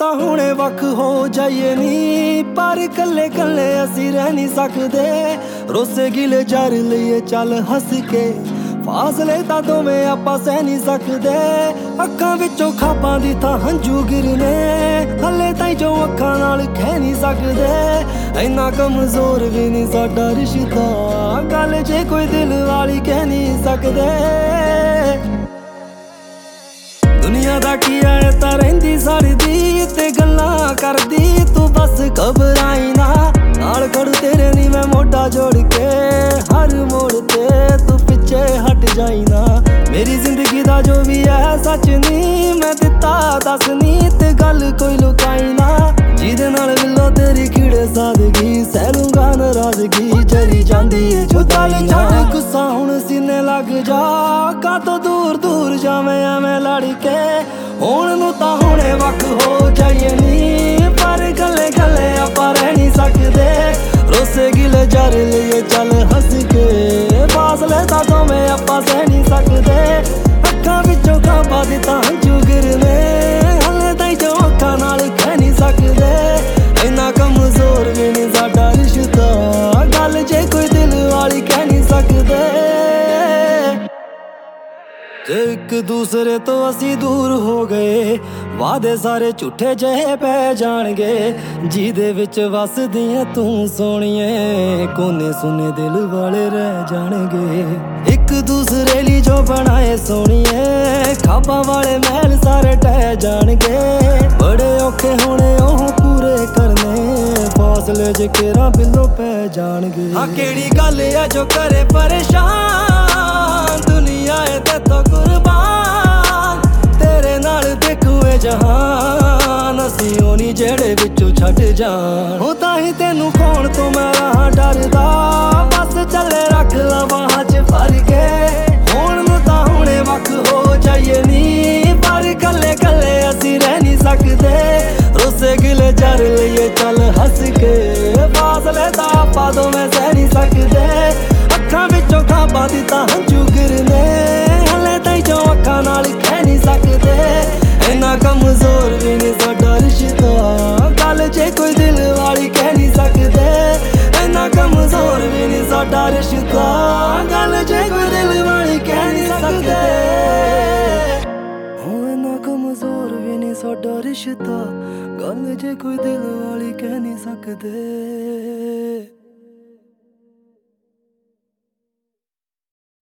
ਤਾਂ ਹੁਣੇ ਵੱਖ ਹੋ ਜਾਈਏ ਨੀ, ਪਰ ਕੱਲੇ ਕੱਲੇ ਅਸੀਂ ਰਹਿ ਨਹੀਂ ਸਕਦੇ। ਰੋਸੇ ਗਿਲੇ ਜਰ ਲਈਏ ਚੱਲ ਹੱਸ ਕੇ, ਫਾਸਲੇ ਤਾਂ ਦੋਵੇਂ ਆਪਾਂ ਸਹਿ ਨਹੀਂ ਸਕਦੇ। ਅੱਖਾਂ ਵਿੱਚੋਂ ਖਾਬਾਂ ਦੀ ਥਾਂ ਹੰਝੂ ਗਿਰਨੇ, ਹਲੇ ਤਾਈਂ ਜੋ ਅੱਖਾਂ ਨਾਲ ਕਹਿ ਨਹੀਂ ਸਕਦੇ। ਇੰਨਾ ਕਮਜ਼ੋਰ ਵੀ ਨਹੀਂ ਸਾਡਾ ਰਿਸ਼ਤਾ, ਗੱਲ ਜੇ ਕੋਈ ਦਿਲ ਵਾਲੀ ਕਹਿ ਨਹੀਂ ਸਕਦੇ। ਦੁਨੀਆ ਦਾ ਕੀ ਐ ਤਾਂ ਰਹਿੰਦੀ ਸੜਦੀ ਤੇ ਗੱਲਾਂ ਕਰਦੀ, ਤੂੰ ਬਸ ਘਬਰਾਈ ਨਾ, ਨਾਲ ਖੜੂ ਤੇਰੇ ਨੀ ਮੈਂ ਮੋਢਾ ਜੋੜ ਕੇ। ਹਰ ਮੋੜ ਤੇ ਤੂੰ ਪਿੱਛੇ ਹਟ ਜਾਈ ਨਾ, ਮੇਰੀ ਜ਼ਿੰਦਗੀ ਦਾ ਜੋ ਵੀ ਐ ਸੱਚ ਨੀ ਮੈਂ ਦਿੱਤਾ ਦੱਸ ਨੀ, ਤੇ ਗੱਲ ਕੋਈ ਲੁਕਾਈ ਨਾ। ਜਿਹਦੇ ਨਾਲ ਮਿਲੋ ਤੇਰੀ ਖਿੜੇ ਸਾਦਗੀ, ਸਹਿ ਲੂੰਗਾ ਨਾਰਾਜ਼ਗੀ ਜਰੀ ਜਾਂਦੀ ਏ ਜੁਦਾਈ ਨਾ। ਛੱਡ ਗੁੱਸਾ ਹੁਣ ਸੀਨੇ ਲੱਗ ਜਾ, ਕਾਤੋਂ ਦੂਰ ਦੂਰ ਜਾਵੇਂ ਐਵੇਂ ਲੜ ਕੇ। ਹੁਣ ਨੂੰ ਤਾਂ ਹੁਣੇ ਵੱਖ ਹੋ ਜਾਈਏ ਨੀ, ਪਰ ਗੱਲੇ ਗੱਲੇ ਆਪਾਂ ਰਹਿ ਨਹੀਂ ਸਕਦੇ। ਰੋਸੇ ਗਿਲੇ ਜਰ ਲਈਏ ਚੱਲ ਹੱਸ ਕੇ, ਫਾਸਲੇ ਤਾਂ ਦੋਵੇਂ ਆਪਾਂ ਸਹਿ ਨਹੀਂ ਸਕਦੇ। ਅੱਖਾਂ ਵਿੱਚੋਂ ਖਾਬਾਂ ਦੀ ਤਾਂ ਹੰਝੂ ਗਿਰਨੇ, ਹਲੇ ਤਾਈਂ ਜੋ ਅੱਖਾਂ ਨਾਲ ਕਹਿ ਨਹੀਂ ਸਕਦੇ। ਇੰਨਾ ਕਮਜ਼ੋਰ ਵੀ ਨਹੀਂ ਸਾਡਾ ਰਿਸ਼ਤਾ, ਗੱਲ ਜੇ ਕੋਈ ਦਿਲ ਵਾਲੀ ਕਹਿ ਨਹੀਂ ਸਕਦੇ। ਜੇ ਇੱਕ ਦੂਸਰੇ ਤੋਂ ਅਸੀਂ ਦੂਰ ਹੋ ਗਏ, ਵਾਅਦੇ ਸਾਰੇ ਝੂਠੇ ਜਿਹੇ ਪੈ ਜਾਣਗੇ। ਜਿਹਦੇ ਵਿੱਚ ਵਸਦੀਆਂ ਤੂੰ ਸੋਹਣੀਏ, ਕੋਨੇ ਸੁਨੇ ਦਿਲ ਵਾਲੇ ਰਹਿ ਜਾਣਗੇ। ਇੱਕ ਦੂਸਰੇ ਲਈ ਜੋ ਬਣਾਏ ਸੋਹਣੀਏ, ਖਾਬਾਂ ਵਾਲੇ ਮਹਿਲ ਸਾਰੇ ਟਹਿ ਜਾਣਗੇ। ਬੜੇ ਔਖੇ ਹੋਣੇ ਉਹ ਪੂਰੇ ਕਰਨੇ, ਫਾਸਲੇ ਜੇ ਕੇਰਾ ਬਿੱਲੋ ਪੈ ਜਾਣਗੇ। ਹਾਂ ਕਿਹੜੀ ਗੱਲ ਆ ਜੋ ਕਰੇ ਪਰੇਸ਼ਾਨ, ਦੁਨੀਆ ਏ ਤੇਤੋਂ ਕੁਰਬਾਨ, ਤੇਰੇ ਨਾਲ ਦੇਖੂਏ ਜਹਾਨ। ਅਸੀਂ ਉਹ ਨੀ ਜਿਹੜੇ ਵਿੱਚੋਂ ਛੱਡ ਜਾਣ, ਉਹ ਤਾਂ ਹੀ ਤੈਨੂੰ ਖੋਣ ਤੋਂ ਮੈਂ ਰਹਾ ਡਰਦਾ। ਬਸ ਚੱਲੇ ਰੱਖ ਲਾ ਬਾਹਾਂ 'ਚ ਭਰ ਕੇ, ਹੁਣ ਨੂੰ ਤਾਂ ਹੁਣੇ ਵੱਖ ਹੋ ਜਾਈਏ ਨੀ, ਪਰ ਕੱਲੇ ਕੱਲੇ ਅਸੀਂ ਰਹਿ ਨਹੀਂ ਸਕਦੇ। ਰੋਸੇ ਗਿਲੇ ਜਰ ਲਈਏ ਚੱਲ ਹੱਸ ਕੇ, ਫਾਸਲੇ ਤਾਂ ਆਪਾਂ ਦੋਵੇਂ ਸਹਿ ਨਹੀਂ ਸਕਦੇ। ਅੱਖਾਂ ਵਿੱਚੋਂ ਖਾਬਾਂ ਦੀ ਤਾਂ ਹੰਝੂ ਗਿਰਨੇ, ਹਲੇ ਤਾਈਂ ਜੋ ਅੱਖਾਂ ਨਾਲ ਕਹਿ ਨਹੀਂ ਸਕਦੇ। ਇੰਨਾ ਕਮਜ਼ੋਰ ਵੀ ਨਹੀਂ ਸਾਡਾ ਰਿਸ਼ਤਾ, ਗੱਲ ਜੇ ਕੋਈ ਦਿਲ ਵਾਲੀ ਕਹਿ ਨਹੀਂ ਸਕਦੇ। ਇੰਨਾ ਕਮਜ਼ੋਰ ਵੀ ਨਹੀਂ ਸਾਡਾ ਰਿਸ਼ਤਾ, ਗੱਲ ਜੇ ਕੋਈ ਦਿਲ ਵਾਲੀ ਕਹਿ ਨਹੀਂ ਸਕਦੇ। ਇੰਨਾ ਕਮਜ਼ੋਰ ਵੀ ਨਹੀਂ ਸਾਡਾ ਰਿਸ਼ਤਾ, ਗੱਲ ਜੇ ਕੋਈ ਦਿਲ ਵਾਲੀ ਕਹਿ ਨਹੀਂ ਸਕਦੇ।